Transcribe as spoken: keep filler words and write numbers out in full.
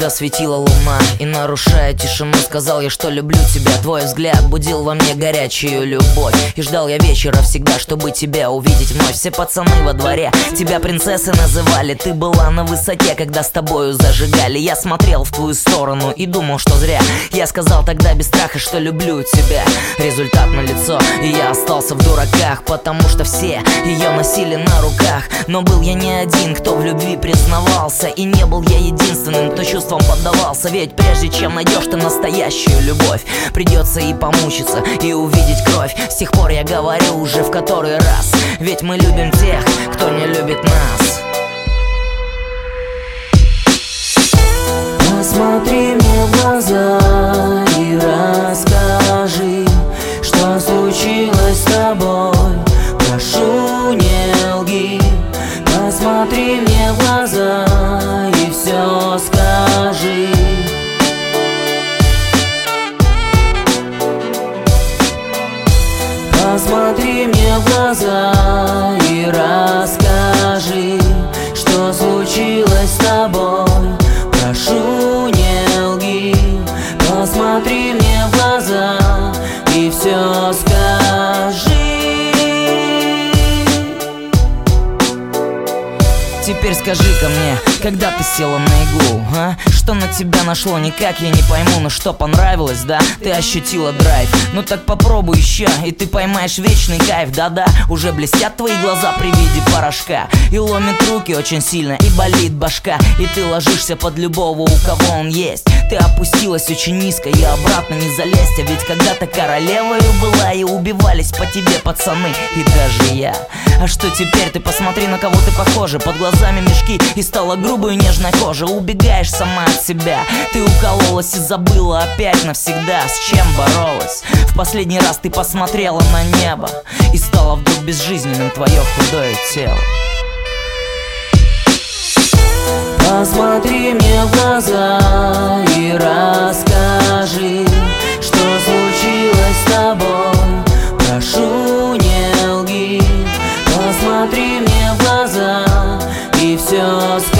когда светила луна и, нарушая тишину, сказал я, что люблю тебя. Твой взгляд будил во мне горячую любовь, и ждал я вечера всегда, чтобы тебя увидеть вновь. Все пацаны во дворе тебя принцессой называли. Ты была на высоте, когда с тобою зажигали. Я смотрел в твою сторону и думал, что зря. Я сказал тогда без страха, что люблю тебя. Результат налицо, и я остался в дураках, потому что все ее носили на руках. Но был я не один, кто в любви признавался, и не был я единственным, кто чувствам поддавался. Ведь прежде чем найдешь ты настоящую любовь, придется и помучиться, и увидеть кровь. С тех пор я говорю уже в который раз, ведь мы любим тех, кто не любит нас. Посмотри мне в глаза и расскажи, что случилось с тобой. Прошу, не лги. Посмотри мне в глаза и все скажи. Посмотри мне в глаза и расскажи, что случилось с тобой. Прошу, не лги. Посмотри мне в глаза и все скажи. Теперь скажи-ка мне, когда ты села на иглу, а? Что на тебя нашло, никак я не пойму, но что понравилось, да? Ты ощутила драйв, ну так попробуй еще, и ты поймаешь вечный кайф. Да-да, уже блестят твои глаза при виде порошка, и ломит руки очень сильно, и болит башка, и ты ложишься под любого, у кого он есть. Ты опустилась очень низко и обратно не залезть, а ведь когда-то королевою была, и убивались по тебе пацаны, и даже я. А что теперь? Ты посмотри, на кого ты похожа. Под глазами мешки и стала грубая нежная кожа. Убегаешь сама от себя. Ты укололась и забыла опять навсегда, с чем боролась. В последний раз ты посмотрела на небо, и стало вдруг безжизненным твое худое тело. Посмотри мне в глаза и расскажи, что случилось с тобой. Прошу, не лги. Посмотри мне в глаза и все скажи.